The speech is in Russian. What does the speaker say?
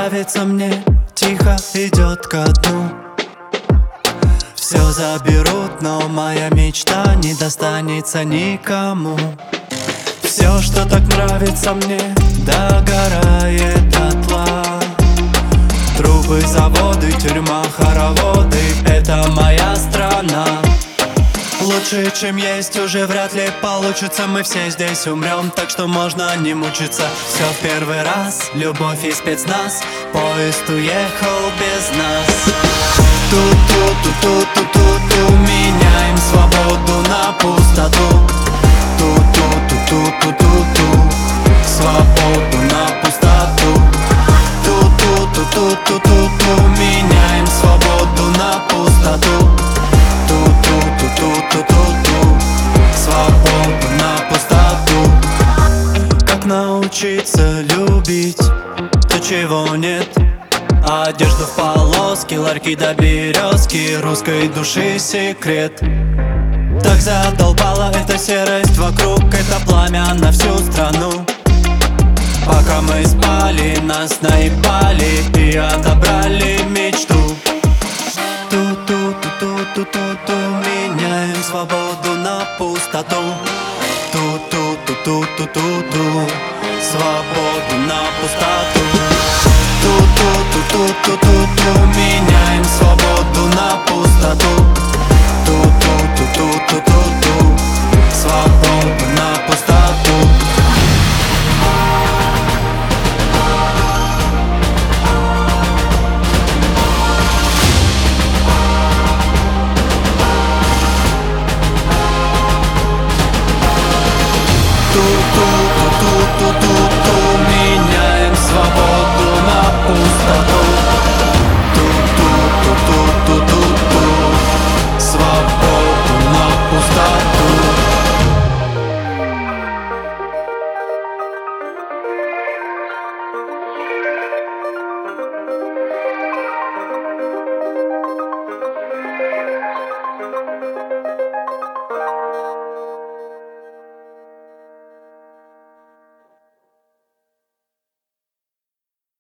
нравится мне, тихо идет ко дну. Все заберут, но моя мечта не достанется никому. Все, что так нравится мне, догорает дотла. Трубы, заводы, тюрьма, хороводы — это моя страна. Лучше, чем есть, уже вряд ли получится. Мы все здесь умрем, так что можно не мучиться. Все в первый раз, любовь и спецназ. Поезд уехал без нас. Ту-ту-ту-ту-ту-ту-ту. Меняем свободу на пустоту. Ту-ту-ту-ту-ту-ту-ту. Свободу на пустоту. Ту-ту-ту-ту-ту-ту. Меняем свободу на пустоту. Ту-ту-ту-ту-ту-ту. Свободу на пустоту. Как научиться любить то, чего нет? Одежду в полоски, ларьки до березки, русской души секрет. Так задолбала эта серость вокруг, это пламя на всю страну. Пока мы спали, нас наебали и отобрали мир.